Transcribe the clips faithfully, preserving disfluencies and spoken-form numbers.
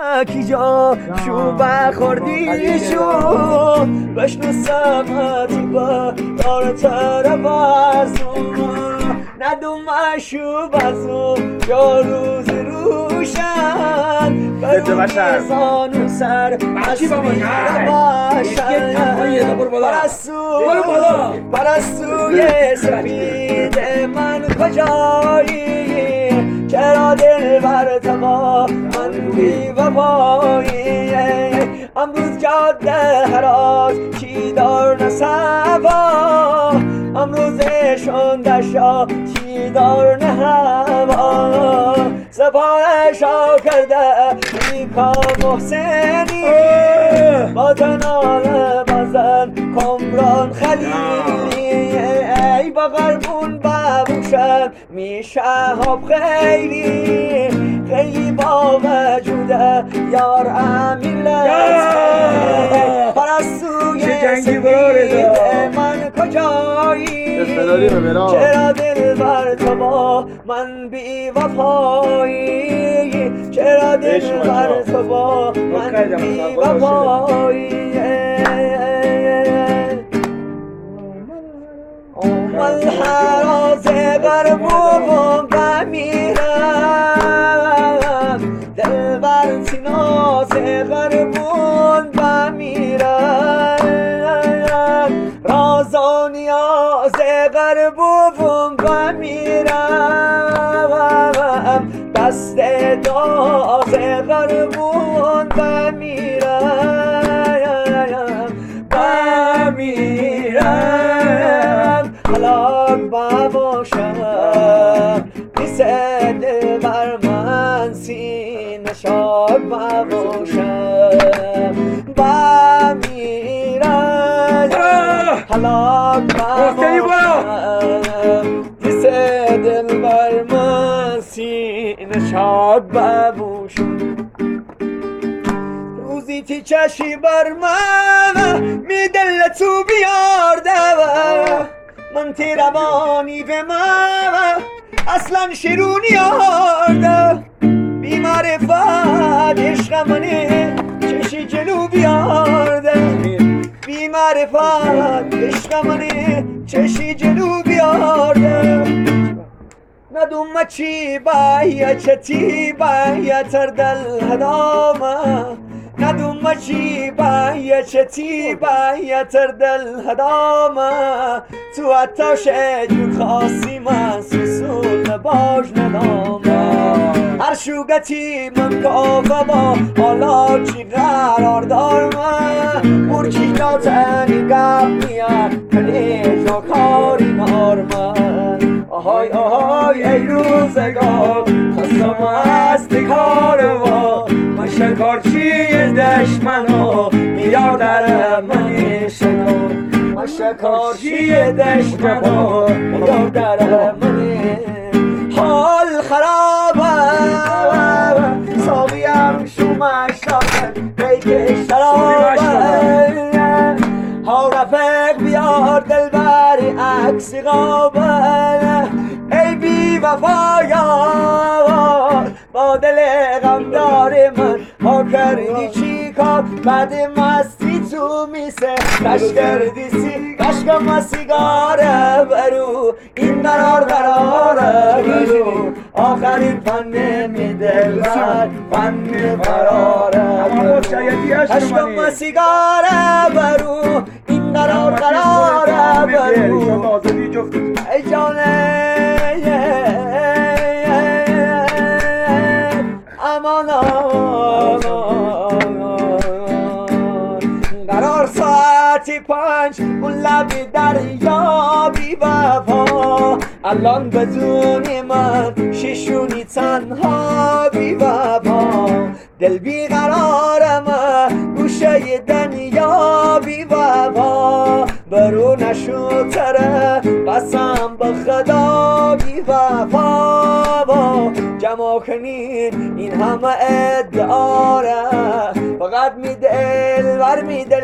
کی جا شو بخوردی شو بشنو سمتی با دار طرف ازو ندوم شو بزو یا روز روشن برون زانو سر مسیر باشن پرستو پرستوی سفید من کجایی چرا دل بر تما من بی وفایی امروز جاده هراز چی دار نصفا امروزشون دشا چی دار نه هوا سفارشا کرده نیکا محسنی با تنال بزن کمران خلیلی ای با غربون ببوشم میشه ها خیلی خیلی با وجوده یار امیلت پرستوی سفید من کجایی چرا دل بر تو با من بی وفایی چرا دل بر تو با من بی وفایی من حراز غربون بمیرم دل بر تیناز غربون بمیرم رازا نیاز غربون بمیرم دست داز غربون بمیرم بمیرم حلاک بباشم بیست دل بر من سینه شاد بباشم بمیرم حلاک بباشم بیست دل بر من سینه شاد بباشم روزی تی چشی بر من می دل تو بیارده من تی روانی به من اصلا شیرونی آرده بی معرفت عشق منه چشی جلو بیارده بی معرفت عشق منه چشی جلو بیارده ندوم چی باید چتی باید تردل هدامه ندوم چی باید چتی باید تردل هدامه تو اتاش جور خاصی من سوسول باش ندامه هر شوگتی من کافه با حالا چی قرار دارم مرچی جا تنی گپ میاد کنی جا کاری نارمن آهای آهای ای روزگار خستم از کاروا من شکارچی دشمنو میاد در من شنو من شکارچی دشمنو میاد در من حال خرابه ساقیم شومش دارد بیک شرابه ها رفق بیار دل بری عکسی قابل ای بی وفایان با دل غمدار من ها کردی چی کار بعد مستی تو میسه کش کردی سی کشکم و سیگاره برو این قرار قراره برو آخرین فن میده بر فن قراره کشکم و سیگاره برو این قرار قراره برو ای جانه قرار ساعتی پنج اون لبی دریا بی وفا الان بدون من شیشونی تنها بی وفا دل بی قرارم گوشه دنیا بی وفا برو نشو تره قسم به خدا بی وفا جمع کنین این همه ادعاره فقط می دل ور می دل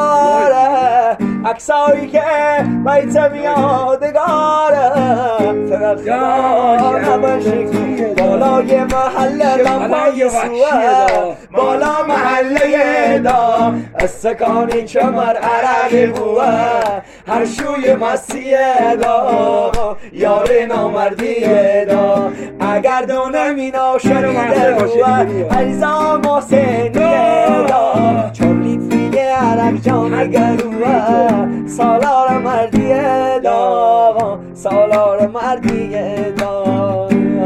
قراره عکسایی که بیت میادگاره فقط خدا نباشه بالای محله لامپای سوه بالا محله دا استکانی چمر عرق بوه هر شوی مسیه دا یار نامردیه دا اگر دونه مینا شنیده بوه عیزا محسنیه دا چولی فیله عرق جان گروه سالار مردیه دا سالار مردیه دا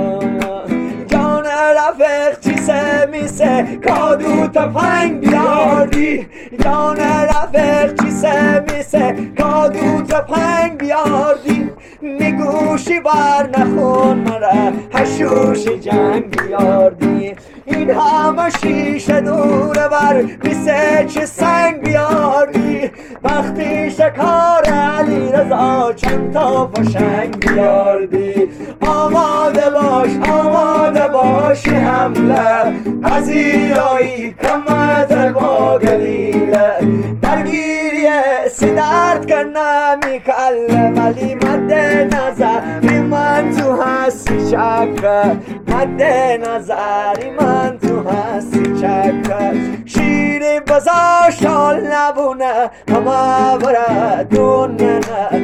جان رفیق چیسه میسه کادو تفنگ بیاردی جان رفیق چیسه میسه کادو تفنگ بیاردی نگوشی بر نخون مرا هشوش جنگ بیاردی این همه شیشه دور بر میسه چه سنگ بیاردی وقتی شکار علی رضا چند تا فشنگ بیاردی آماده باش آماده باش حمله پذیرایی کمت با گلیله درگیری سیدرد کنم میکله ولی مد نظری من تو هستی چکه مد نظری من تو هستی چکه شیر بزا شال نبونه همه بردونه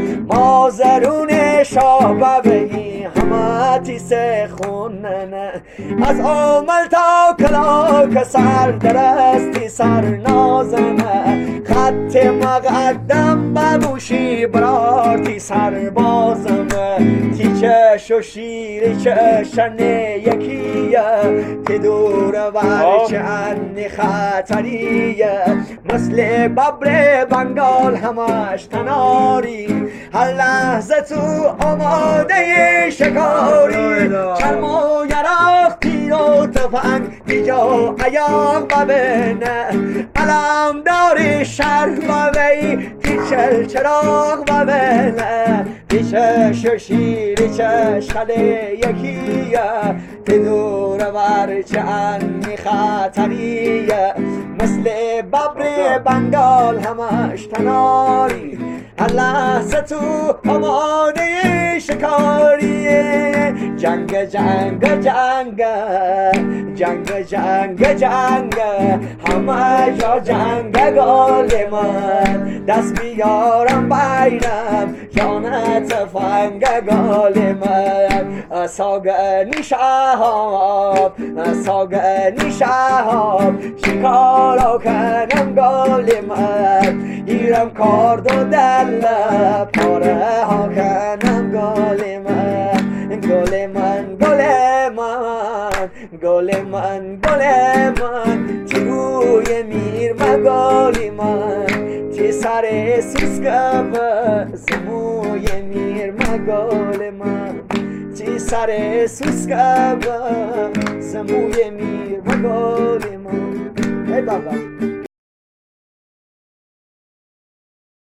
مازرون شاه بگی همه تیسه خونه از عمل تا کلاک سر درستی سر نازنه خط مقدم ببوشی برارتی سر بازمه تیچش و شیر چشنه یکیه که دور بر چند خطریه مثل ببر بنگال همش تناری هر لحظه تو آماده شکاری چرم و یراق تیر و تفنگ دیجا ایاق ببینه علم داری شرح ببی تیچل چراغ ببینه تیچش و شیری چشخله یکیه که دور بر چند خطریه مثل ببر بنگال همش تناری هر لحظه تو آماده شکاریه جنگ جنگ جنگ جنگ جنگ جنگ همه جا جنگ گال من دست بیارم بیرم جانت فنگ گال من ساگنی شهاب ساگنی شهاب شکارا کنم گال من ایرم کارد و دل پاره ها کنم گال من گل من گل من گل من گل من تی روی میر مگالی من تی سر سوسکم زموی میر مگال من تی سر سوسکم زموی میر مگال من ای بابا